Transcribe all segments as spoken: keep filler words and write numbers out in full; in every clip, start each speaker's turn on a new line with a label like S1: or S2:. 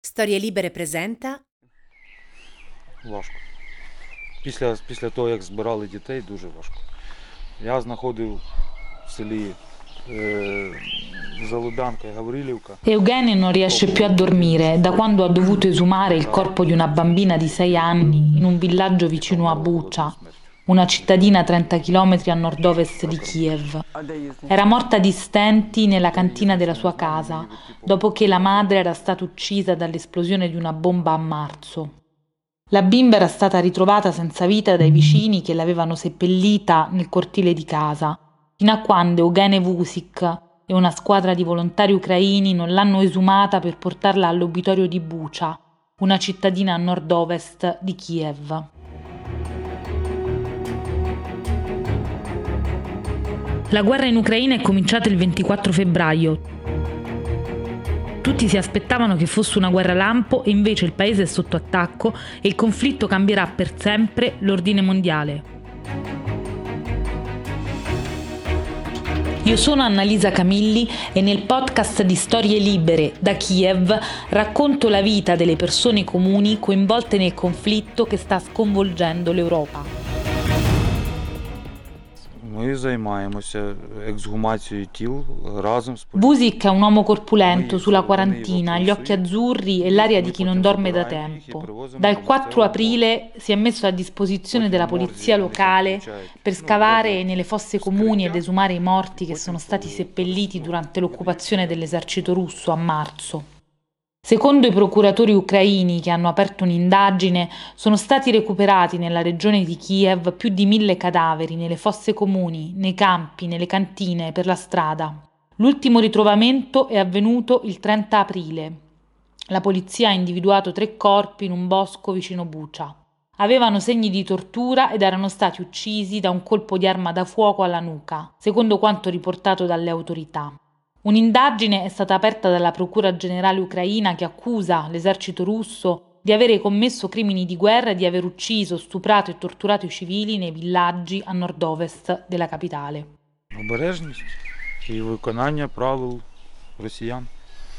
S1: Storie Libere presenta
S2: Важко. Після, після того, як збирали дітей, дуже важко. Я знаходив в селі е, Залубянка e Gavrilivka.
S3: Eugene non riesce più a dormire da quando ha dovuto esumare il corpo di una bambina di sei anni in un villaggio vicino a Bucha, una cittadina a trenta chilometri a nord-ovest di Kiev. Era morta di stenti nella cantina della sua casa, dopo che la madre era stata uccisa dall'esplosione di una bomba a marzo. La bimba era stata ritrovata senza vita dai vicini che l'avevano seppellita nel cortile di casa, fino a quando Eugene Vusik e una squadra di volontari ucraini non l'hanno esumata per portarla all'obitorio di Bucha, una cittadina a nord-ovest di Kiev. La guerra in Ucraina è cominciata il ventiquattro febbraio. Tutti si aspettavano che fosse una guerra lampo e invece il paese è sotto attacco e il conflitto cambierà per sempre l'ordine mondiale. Io sono Annalisa Camilli e nel podcast di Storie Libere da Kiev racconto la vita delle persone comuni coinvolte nel conflitto che sta sconvolgendo l'Europa.
S2: Ми займаємося ексгумацією тіл разом з
S3: Vusik è un uomo corpulento sulla quarantina, gli occhi azzurri e l'aria di chi non dorme da tempo. Dal quattro aprile si è messo a disposizione della polizia locale per scavare nelle fosse comuni ed esumare i morti che sono stati seppelliti durante l'occupazione dell'esercito russo a marzo. Secondo i procuratori ucraini che hanno aperto un'indagine, sono stati recuperati nella regione di Kiev più di mille cadaveri nelle fosse comuni, nei campi, nelle cantine, per la strada. L'ultimo ritrovamento è avvenuto il trenta aprile. La polizia ha individuato tre corpi in un bosco vicino Bucha. Avevano segni di tortura ed erano stati uccisi da un colpo di arma da fuoco alla nuca, secondo quanto riportato dalle autorità. Un'indagine è stata aperta dalla Procura Generale ucraina che accusa l'esercito russo di avere commesso crimini di guerra e di aver ucciso, stuprato e torturato i civili nei villaggi a nord-ovest della capitale.
S2: Обережність і виконання правил росіян.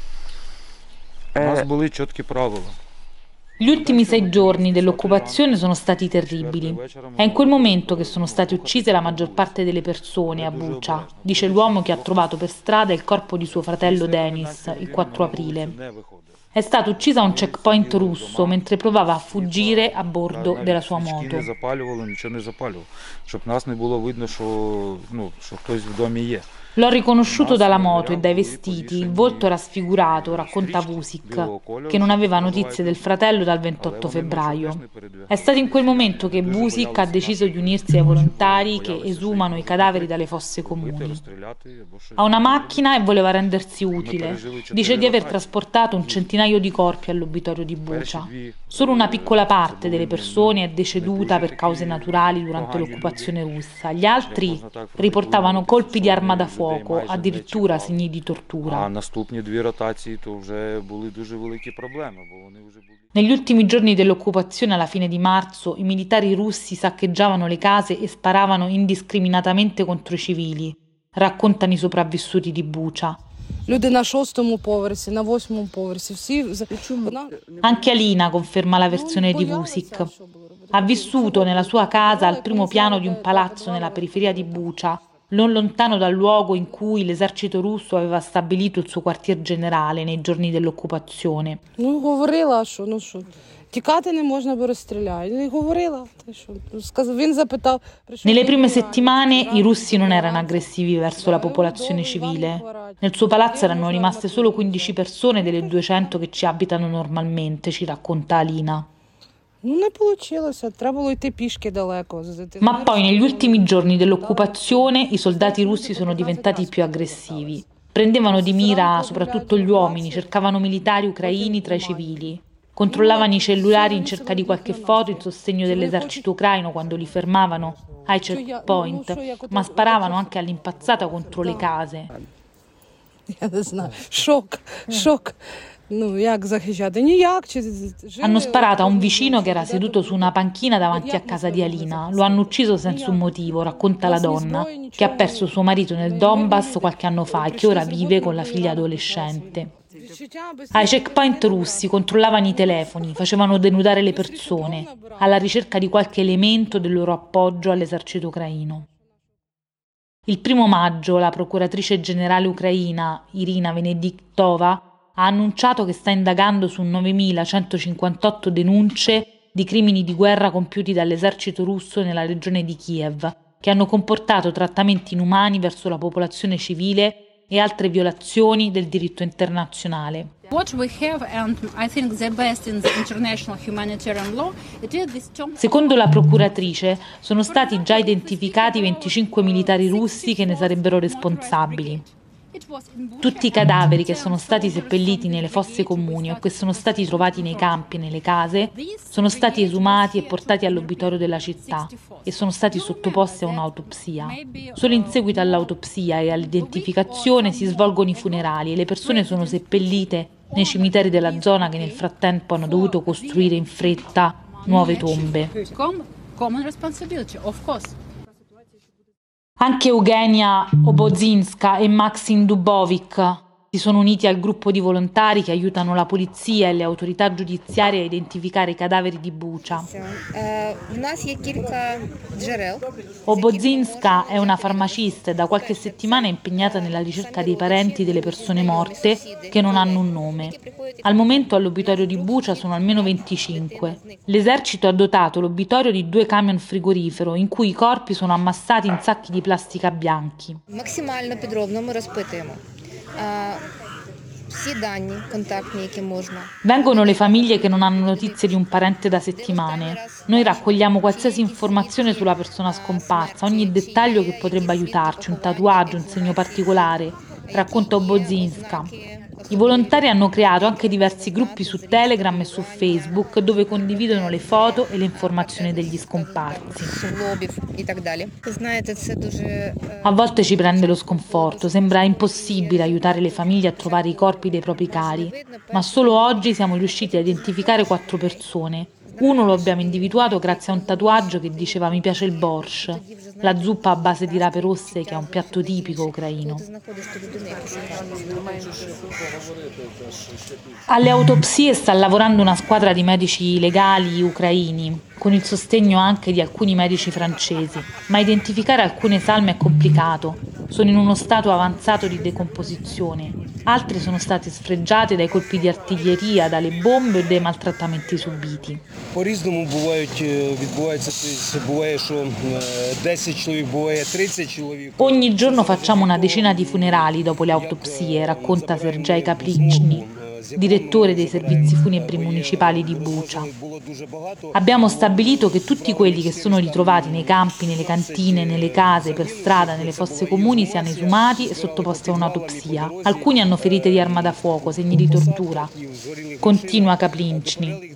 S2: У нас були чіткі правила.
S3: Gli ultimi sei giorni dell'occupazione sono stati terribili. È in quel momento che sono state uccise la maggior parte delle persone a Bucha, dice l'uomo che ha trovato per strada il corpo di suo fratello Denis il quattro aprile. È stata uccisa a un checkpoint russo mentre provava a fuggire a bordo della sua moto.
S2: Не запалювали, нічого не запалював, щоб нас не було видно, що, ну, що хтось в домі є.
S3: L'ho riconosciuto dalla moto e dai vestiti, il volto era sfigurato, racconta Vusik, che non aveva notizie del fratello dal ventotto febbraio. È stato in quel momento che Vusik ha deciso di unirsi ai volontari che esumano i cadaveri dalle fosse comuni. Ha una macchina e voleva rendersi utile. Dice di aver trasportato un centinaio di corpi all'obitorio di Bucha. Solo una piccola parte delle persone è deceduta per cause naturali durante l'occupazione russa. Gli altri riportavano colpi di arma da fuoco, addirittura segni di tortura.
S2: А наступні дві ротації то вже були дуже великі проблеми, бо вони вже були.
S3: Negli ultimi giorni dell'occupazione, alla fine di marzo, i militari russi saccheggiavano le case e sparavano indiscriminatamente contro i civili, raccontano i sopravvissuti di Bucha.
S4: Люди на шостому поверсі, на восьмому поверсі, всі...
S3: Anche Alina conferma la versione di Vusik. Ha vissuto nella sua casa al primo piano di un palazzo nella periferia di Bucha, non lontano dal luogo in cui l'esercito russo aveva stabilito il suo quartier generale nei giorni dell'occupazione.
S4: Ну, говорила, що, ну що, тікати не можна, бо розстріляють. І говорила, те, що, сказав, він запитав...
S3: Nelle prime settimane i russi non erano aggressivi verso la popolazione civile. Nel suo palazzo erano rimaste solo quindici persone delle duecento che ci abitano normalmente, ci racconta Alina.
S4: Ну, не вийшло, треба було йти пішки далеко.
S3: Ma poi negli ultimi giorni dell'occupazione i soldati russi sono diventati più aggressivi. Prendevano di mira soprattutto gli uomini, cercavano militari ucraini tra i civili. Controllavano i cellulari in cerca di qualche foto in sostegno dell'esercito ucraino quando li fermavano ai checkpoint, ma sparavano anche all'impazzata contro le case.
S4: Я не знаю, шок, шок. Ну, як захищати? Ніяк.
S3: Hanno sparato a un vicino che era seduto su una panchina davanti a casa di Alina. Lo hanno ucciso senza un motivo, racconta la donna, che ha perso suo marito nel Donbass qualche anno fa e che ora vive con la figlia adolescente. Ai checkpoint russi controllavano i telefoni, facevano denudare le persone, alla ricerca di qualche elemento del loro appoggio all'esercito ucraino. Il primo maggio la procuratrice generale ucraina, Irina Venediktova, ha annunciato che sta indagando su novemilacentocinquantotto denunce di crimini di guerra compiuti dall'esercito russo nella regione di Kiev, che hanno comportato trattamenti inumani verso la popolazione civile e altre violazioni del diritto internazionale. Secondo la procuratrice, sono stati già identificati venticinque militari russi che ne sarebbero responsabili. Tutti i cadaveri che sono stati seppelliti nelle fosse comuni o che sono stati trovati nei campi e nelle case sono stati esumati e portati all'obitorio della città e sono stati sottoposti a un'autopsia. Solo in seguito all'autopsia e all'identificazione si svolgono i funerali e le persone sono seppellite nei cimiteri della zona che nel frattempo hanno dovuto costruire in fretta nuove tombe. Anche Eugenia Obozinska e Maxim Dubovic si sono uniti al gruppo di volontari che aiutano la polizia e le autorità giudiziarie a identificare i cadaveri di Bucha. Obozinska è una farmacista e da qualche settimana è impegnata nella ricerca dei parenti delle persone morte che non hanno un nome. Al momento all'obitorio di Bucha sono almeno venticinque. L'esercito ha dotato l'obitorio di due camion frigorifero in cui i corpi sono ammassati in sacchi di plastica bianchi.
S1: Максимально підробно ми розпитуємо всі дані контактні, які можна.
S3: Vengono le famiglie che non hanno notizie di un parente da settimane. Noi raccogliamo qualsiasi informazione sulla persona scomparsa, ogni dettaglio che potrebbe aiutarci, un tatuaggio, un segno particolare, racconta Obozinska. I volontari hanno creato anche diversi gruppi su Telegram e su Facebook dove condividono le foto e le informazioni degli scomparsi. A volte ci prende lo sconforto, sembra impossibile aiutare le famiglie a trovare i corpi dei propri cari, ma solo oggi siamo riusciti a identificare quattro persone. Uno lo abbiamo individuato grazie a un tatuaggio che diceva "mi piace il borscht", la zuppa a base di rape rosse che è un piatto tipico ucraino. Alle autopsie sta lavorando una squadra di medici legali ucraini, con il sostegno anche di alcuni medici francesi, ma identificare alcune salme è complicato. Sono in uno stato avanzato di decomposizione. Altre sono state sfregiate dai colpi di artiglieria, dalle bombe o dai maltrattamenti subiti.
S5: По-різному бувають, відбувається, буває, що десять чоловік, буває тридцять чоловік.
S3: Ogni giorno facciamo una decina di funerali dopo le autopsie, racconta Sergei Kaplichny, direttore dei servizi funebri municipali di Bucha. Abbiamo stabilito che tutti quelli che sono ritrovati nei campi, nelle cantine, nelle case, per strada, nelle fosse comuni siano esumati e sottoposti a un'autopsia. Alcuni hanno ferite di arma da fuoco, segni di tortura. Continua Kaplichny.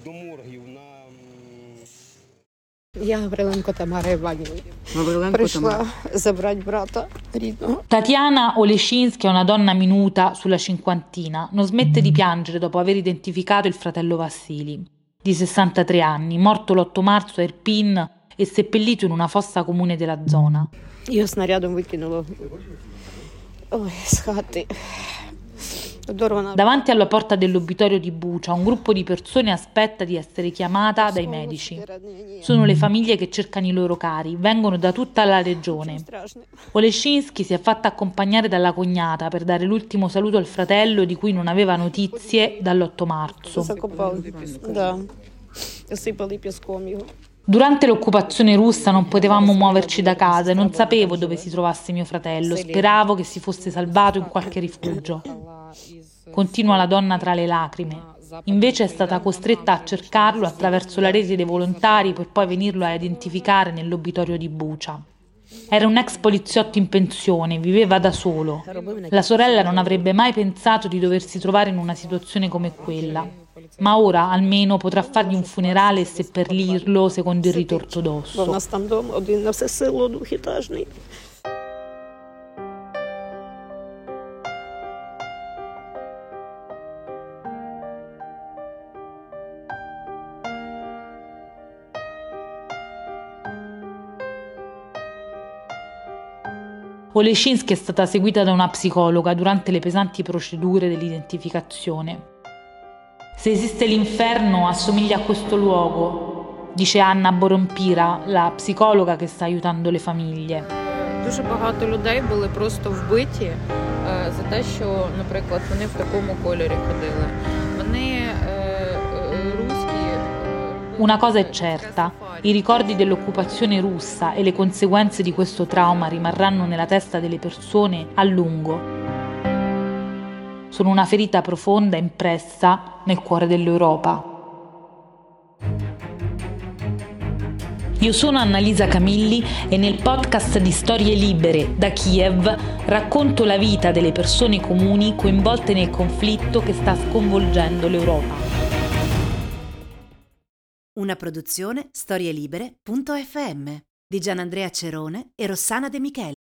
S4: Я Гавриленко Тамара Іванівна. Прийшла забрати брата рідного.
S3: Tatiana Oleshinsky è una donna minuta sulla cinquantina. Non smette di piangere dopo aver identificato il fratello Vassili, di sessantatré anni, morto l'otto marzo a Irpin e seppellito in una fossa comune della zona.
S4: Його снарядом викинуло. Ой, з хати.
S3: Davanti alla porta dell'obitorio di Bucha un gruppo di persone aspetta di essere chiamata dai medici. Sono le famiglie che cercano i loro cari, vengono da tutta la regione. Oleshinsky si è fatta accompagnare dalla cognata per dare l'ultimo saluto al fratello di cui non aveva notizie dall'otto marzo. Durante l'occupazione russa non potevamo muoverci da casa e non sapevo dove si trovasse mio fratello, speravo che si fosse salvato in qualche rifugio. Continua la donna tra le lacrime. Invece è stata costretta a cercarlo attraverso la rete dei volontari per poi venirlo a identificare nell'obitorio di Bucha. Era un ex poliziotto in pensione, viveva da solo. La sorella non avrebbe mai pensato di doversi trovare in una situazione come quella, ma ora almeno potrà fargli un funerale e seppellirlo secondo il rito ortodosso. Oleshinsky è stata seguita da una psicologa durante le pesanti procedure dell'identificazione. Se esiste l'inferno, assomiglia a questo luogo, dice Anna Borompira, la psicologa che sta aiutando le famiglie.
S6: Дуже багато людей були просто вбиті е, за те, що, наприклад, вони в такому кольорі ходили. Вони е, е, руські. е,
S3: Una cosa è certa, i ricordi dell'occupazione russa e le conseguenze di questo trauma rimarranno nella testa delle persone a lungo. Sono una ferita profonda impressa nel cuore dell'Europa. Io sono Annalisa Camilli e nel podcast di Storie Libere da Kiev racconto la vita delle persone comuni coinvolte nel conflitto che sta sconvolgendo l'Europa.
S7: Una produzione storielibere punto effe emme di Gianandrea Cerone e Rossana De Micheli.